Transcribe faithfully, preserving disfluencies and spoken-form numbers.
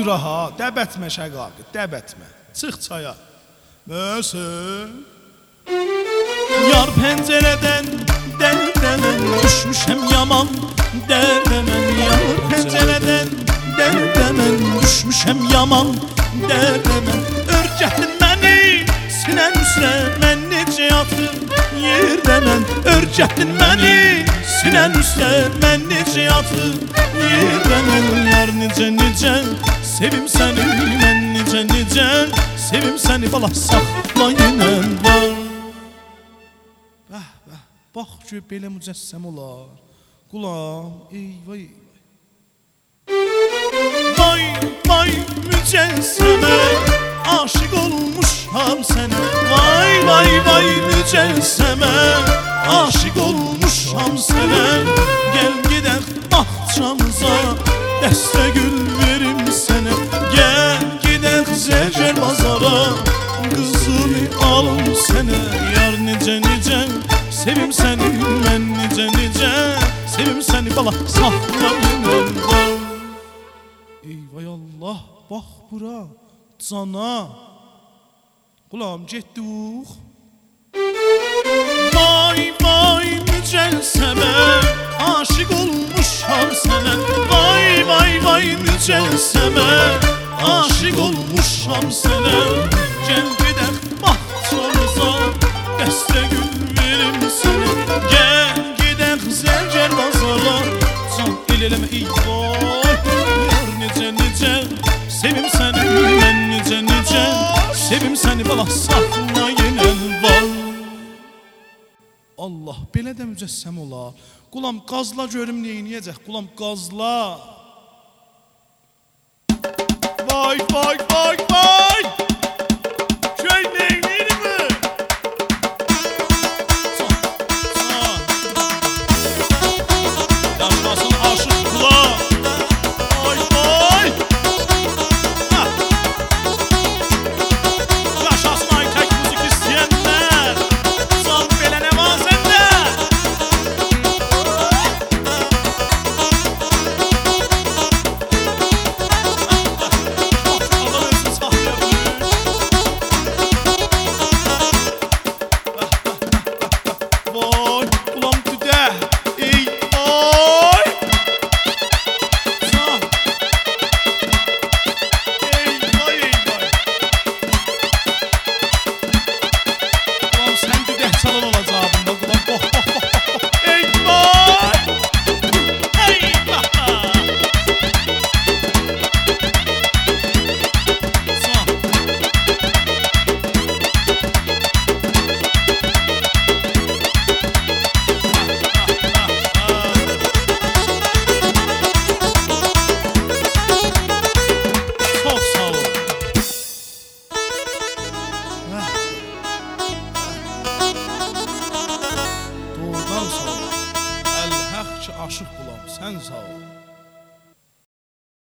dura ha, dəbətmə şəqaqı, dəbətmə. Çıx çaya. Məsəl. Yar pəncərədən dərdəmən, düşmüşəm yaman dərdəmən. Yar pəncərədən dərdəmən, düşmüşəm yaman dərdəmən. Örgətdin məni sinən üstə, mən necə yatım yerdəmən. Örgətdin məni sinən üstə, mən necə yatım yerdəmən. Yar necə necə sevim səni, mən necə necə sevim səni, bala saxlayınən var. Bəh, bəh, bax ki, belə mücəssəm olar. Qulam, eyvay, eyvay. Vay, vay, mücəssemə, aşık olmuşam sənə. Vay, vay, vay, mücəssemə, aşık olmuşam sənə. Gəl gedək bağçamıza, dəstə gül verim sənə. Gəl gedək zərgər bazara, qızını alım sənə. Yar necə necə sevim səni, mən necə necə sevim səni, bala saxlayınım var. Eyvay Allah, bax bura, cana. Qulam, getdik. Vay, vay, mücəssemə, aşık olmuşam sənə. Vay, vay, vay, mücəssemə, aşık olmuşam sənə. Gəl gedək bağçamıza, dəstə gül verim sənə. Gəl gedək zərgər bazara, can el eləmə, eyvay. Yar necə necə sevim səni, mən necə necə sevim səni, bala saxlayınən var. Allah, belə də mücəssəm olar. Qulam, qazla görüm neyniyəcək, qulam, qazla. Vay, vay, vay, vay. Köy neyniydi mi? Can, can. Yaşasın aşıq qulam. Vay, vay. Ha. Yaşasın aytək müzik istəyənlər. Can, belə nə var səndə? Vay, qulam düdə, ey, vay. Can. Ey, vay, ey, vay. Qulam, sən düdə çalan olacaqdın da, qulam, bax, bax, bax, bax, bax. Ey, vay. Ey, bax, bax. Can. Çok sağ ol. Doğrudan sağ ol. Əl-həq ki, aşıq qulam, sən sağ ol.